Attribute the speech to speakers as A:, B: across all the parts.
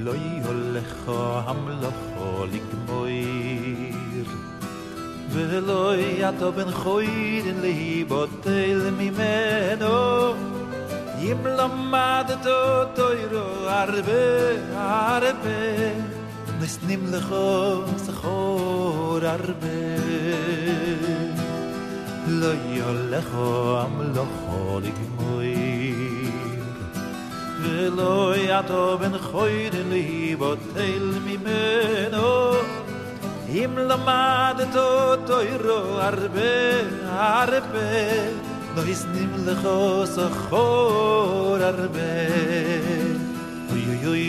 A: לא יולך המלאכה לגמור ולא יתו בן חוידן להיבוטל ממנו אם למדת תוירו הרבה נסנים לך שחור הרבה לא יולך המלאכה לגמור ולא יתו בן חוידן להיבוטל ממנו אם למדת תוירו הרבה לא יסנים לך שחור הרבה אוי אוי אוי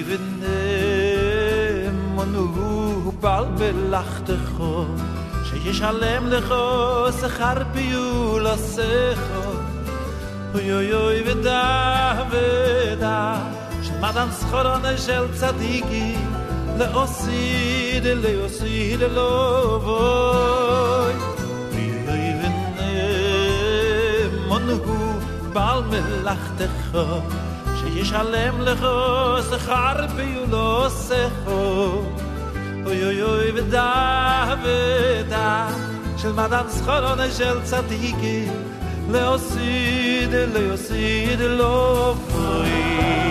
A: ונאמנו בעל מלאכתך שישלם לך שכר פעולתך אוי אוי אוי ודע שמתן שכרן של צדיקים לעוסיד לא בוי אוי אוי ונאמנו בעל מלאכתך שישלם לך שכר פעולתך אוי אוי אוי ודע של מתן שכרן של צדיקים לעוסיד לא בוי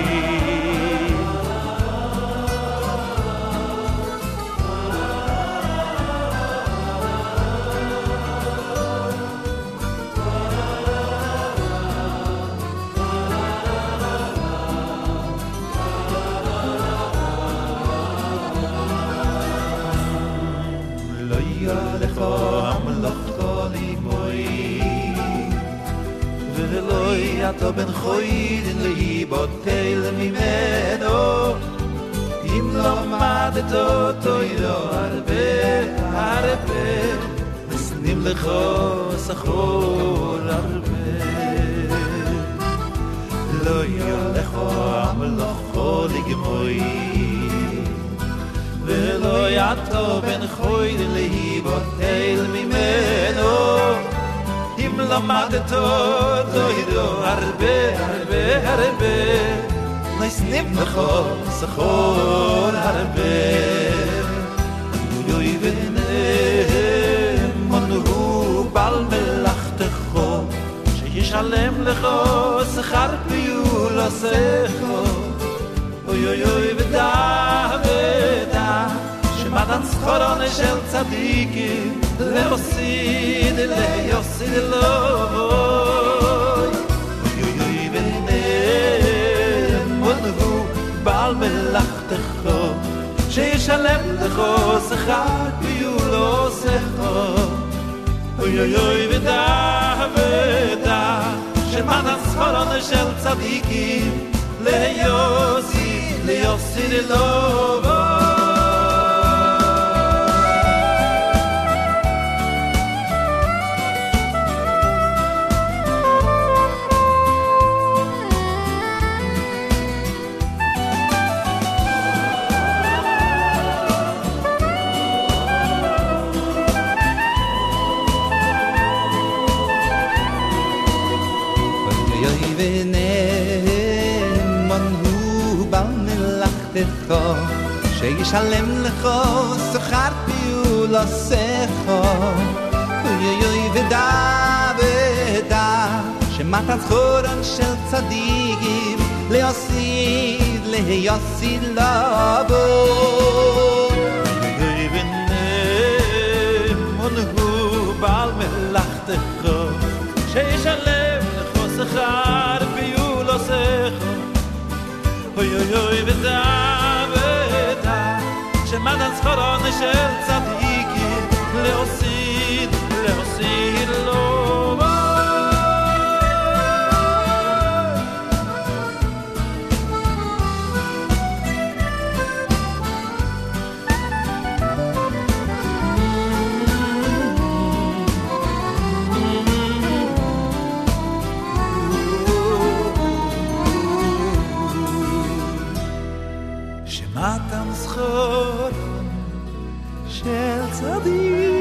A: אתה בן חוידן להיבוטל ממנו אם למדת תוירו הרבה נסנים לך שחור הרבה לא יולך המלאכה לגמור ולא יתו בן חוידן להיבוטל ממנו אם למדת תוירו הרבה נסנים לך שחור הרבה יוי ונאמנו בעל מלאכתך שישלם לך שכר פעולתך אוי אוי אוי ודע שמתן שכרן של צדיקים לעוסיד לא בוי אוי אוי אוי ונאמנו בעל מלאכתך שישלם לך שכר פעולתך אוי אוי אוי ודע שמתן שכרן של צדיקים לעוסיד לא בוי שישלם לך שכר פעולתך אוי אוי אוי ודע שמתן שכרן של צדיקים לעוסיד לא בוי אוי אוי ונאמנו בעל מלאכתך שישלם לך שכר פעולתך אוי אוי אוי ודע שמתן שכרן של צדיקים לעוסיד לא בוי שמתן שכרן של צדיקים